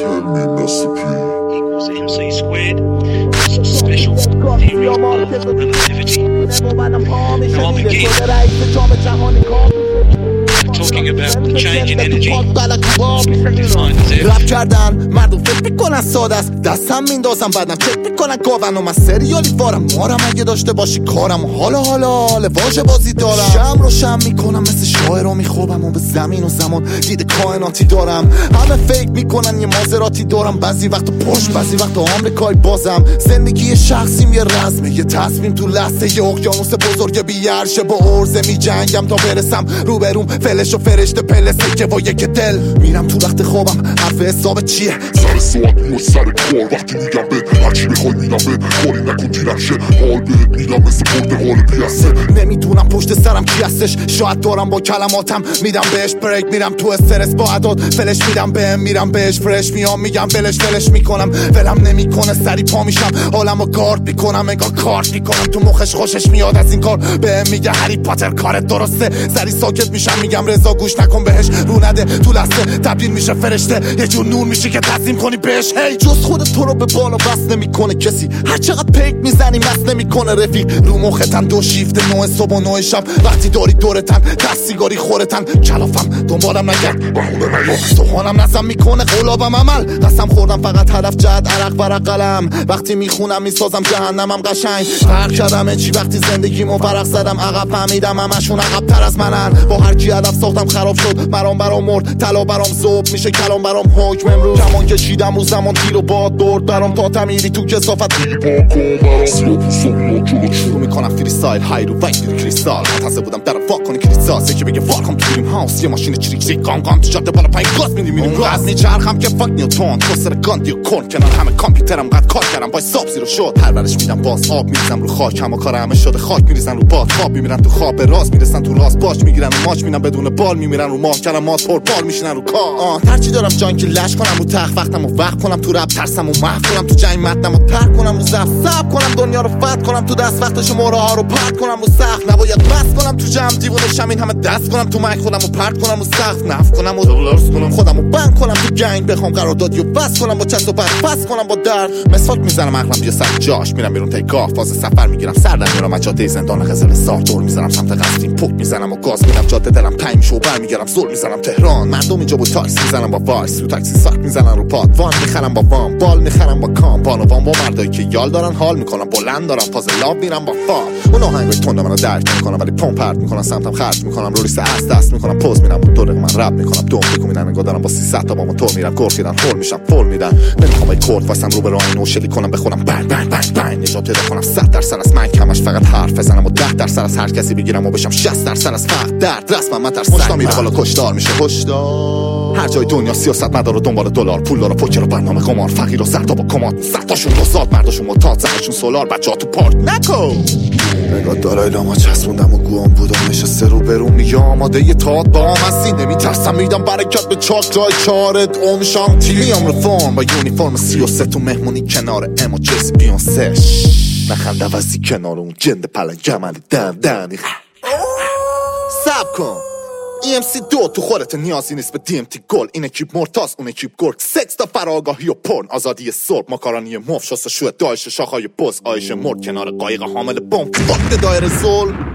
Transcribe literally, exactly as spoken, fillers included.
tell me Master P equals M C squared. Special theory of relativity. Now I'll begin talking about the change in energy defined as air. رپ کردن مردم فکر میکنن ساده است، دستم میندازم بعدم چک میکنن گاون و من سریالی وارم مارم اگه داشته باشی کارم حالا حالا حالا واژه بازی دارم شم رو شم میکنم مثل شاعر و میخوابم و به زمین و زمان دید کائناتی دارم همه فکر میکنن یه مازراتی دارم بعضی وقت پشت بعضی وقت آمریکایی بازم زندگی شخصیم یه رزمه یه تصمیم تو لحظه یه اقیانوس بزرگ بیارشه با عرضه میجنگم تا برسم روبروم فلش و فرشته پلسه که با یک دل میرم تو وقت خوابم حرف حساب چیه سر ساعت و سر کار وقتی میگم به هرچی بخوای میدم به کاری نکن دیرم شه حال بهت میدم مثل برده حال بیاسته نمیدونم پشت سرم کی هستش شاید دارم با کلماتم میدم بهش بریک میرم تو استرس با عداد فلش میدم بهم میرم بهش فرش میام میگم فلش فلش میکنم ولم نمیکنه سری پا میشم حالمو گارد میکنم انگار کارت میکنم تو مخش خوشش میاد از این کار بهم میگه هری پاتر کارت درسته سری ساکت میشم میگم رضا گوش نکن بهش رو نده تو لحظه تبدیل میشه فرشته یه جور نور میشه که تسلیم کنی بهش هی جز خودت تو رو به بالا بس نمیکنه کسی هر چقدر پیک میزنی مس نمیکنه رفیق رو مختن دو شیفت نوع صبح و نوع شب وقتی داری دورتن دست سیگاری خورتن کلافم دنبالم نگرد بهونه نیاد سخانم نزم میکنه قلابم عمل قسم خوردم فقط هدف جد عرق ورق قلم وقتی میخونم میسازم جهنمم قشنگ فرق کردم چی وقتی زندگیمو ورق زدم عقب فهمیدم همشون عقب تر از منن با هر کی هدف ساختم خراب شد مرام برام مرد طلا برام صبح میشه کلام برام حکم امروز کمان کشیدم رو زمان تیر و باد برد برام تا تمیری تو کثافت دیگه با کن برام سلو سلو جلو شروع میکنم فری سایل های رو وقت دیر کریستال منتظر بودم در فاک کنی کریستال سه که بگه فالکام تو دریم هاوس یه ماشین چریک چریک گام گام تو جاده بالا پایین گاز میدی میریم راز میچرخم که فاک نیوتون تو سر گاندی و کن کنار همه کامپیوترم قد کار کردم با حساب زیرو شد پرورش میدم باز آب میریزم رو خاک هم و کار همه شده خاک میریزن رو باد خواب میمیرن تو خواب راست میرسن تو راست باش میگیرن رو ماچ میدن بدون بال میمیرن رو ماه کلمات پر بال میشینن رو کار آه هرچی دارم جان که لش کنم رو تخت وقتمو وقت کنم تو رپ ترسمو محو کنم تو جنگ متنمو ترک کنم رو زفت صبر کنم دنیا رو فتح کنم تو دست وقتش موره ها رو پرت کنم رو سخت نباید بس کنم تو جمع دیوونه شمین همه دست کنم تو مایک خودمو پرت کنم رو سقف نف کنم و دلارس کنم خودمو بند کنم تو گنگ بخوام قراردادیو بس کنم با چست و بر پس کنم با درد مسواک میزنم عقلم بیا سر جاش میرم بیرون تیکاف فاز سفر میگیرم سر در میارم از جاده زندان قزل سار دور میزنم سمت قصدیم پک میزنم و گاز میدم جاده دلم تنگ میشه و برمیگردم زور میزنم تهران مردم اینجا با تاکسی میزنم با وایس رو تاکسی ساک میزنن رو پاد وان میخرم با وام بال میخرم با کام بانوان با مردایی که یال دارن حال میکنم بلند دارم فاز لاو میرم با فام اون آهنگای تند منو درک میکنم ولی پمپ پرت میکنم سمتم خرج میکنم رو لیست از دست میکنم پوز میرم و دور من رپ میکنم دوم فکر میدن انگار دارم با سیصد تا با موتور میرم گرخیدن هول میشم فول میدن نمیخوام ای کورت واسم رو به راه نوشلی کنم بخونم بنگ بنگ بنگ بنگ نجات پیدا کنم صد درصد از من کمش فقط حرف بزنم و ده درصد از هر کسی بگیرم و بشم شصت درصد از فقر درد رسمم من ترس مشتا میره بالا کشدار میشه هشدار هر جای دنیا سیاست مدار و دنبال دلار پول داره پوکر و برنامه قمار فقیر و زردا با کماد صدتاشون دوزاد مرداشون متاد زنشون سولار بچه‌ها تو پارک نکو نگاه دارای لاما چسبوندم و گوام بودم نشسته رو برون میگه آماده یه تاد با هم هستی نمیترسم میدم برکت به چاک جای چارت اومشام تیلیام رفرم با یونیفرم سی و سه تو مهمونی کنار ام و جیسی بیانسه نخنده وزی کنار اون جند پلن جمالی دن دنی سب کن ای ام سی دو تو خودت نیازی نیست به دی ام تی گل این اکیپ مرتاز اون اکیپ گرگ سکس تا فراگاهی و پرن آزادی صبح ماکارانی مف شست شو دایش شاخهای بز آیش مرد کنار قایق حامل بمب وقت دایر زل